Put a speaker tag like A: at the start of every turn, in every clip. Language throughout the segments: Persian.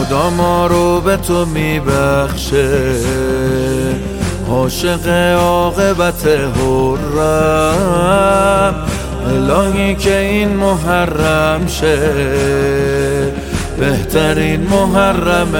A: خدا ما رو به تو میبخشه، عاشق عاقبت حرم. الهی که این محرم شه، بهترین محرم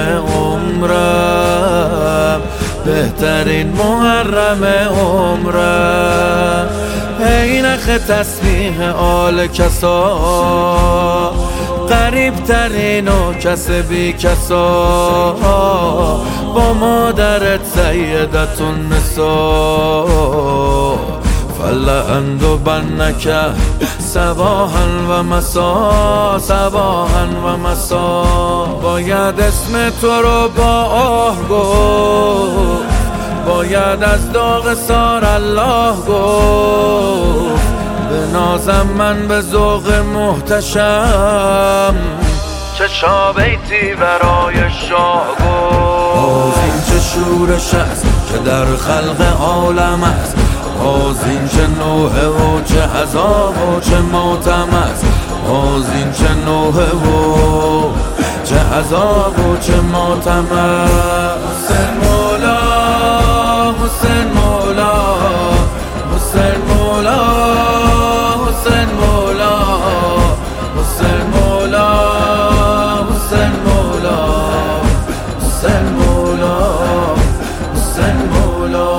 A: عمرم، بهترین محرم عمرم. ای نخ تسبیح آل کسا، قریب ترین و کس بی کسا، با مادرت سیدت النساء. فلعند بنک صباحا و مسا، صباحا و مسا. باید اسم تو رو با آه گفت، باید از داغ سار الله گفت. بنازم من به ذوق محتشم، چشا بیتی برای شاه گفت. باز این چه شورش است که در خلق عالم است، باز این چه نوحه و چه عذاب و چه ماتم است، باز این چه نوحه و چه عذاب و چه ماتم است. حسین مولا، حسین مولا، حسین مولا، حسین مولا، حسین مولا، حسین مولا، حسین مولا، حسین مولا.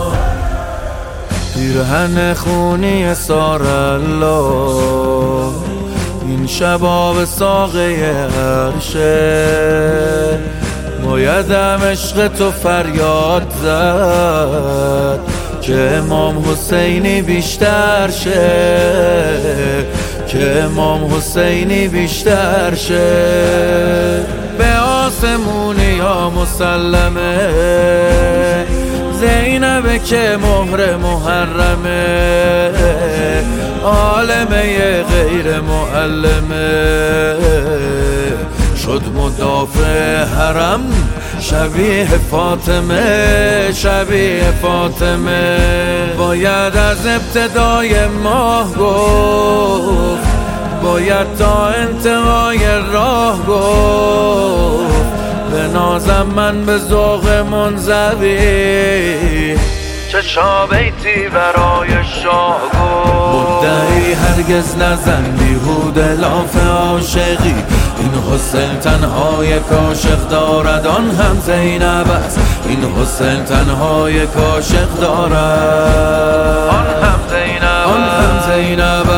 A: پیرهن خونی سار الله، این شباب ساقه عرشه. بایدم عشق تو فریاد زد که امام حسینی بیشتر شه، که امام حسینی بیشتر شه. به آسمونی یا مسلمه، زینبه که مهر محرمه، عالمه غیر معلمه. شد مدافع حرم شبیه فاطمه، شبیه فاطمه. باید از ابتدای ماه گفت، باید تا انتهای راه گفت. بنازم من به ذوق منزوی، چشا بیتی برای شاه گفت. مدعی هرگز نزن بیهوده لاف عاشقی، این حسین تنهای کاشق دارد آن هم زینب است، این حسین تنهای کاشق دارد آن هم زینب، آن هم زینب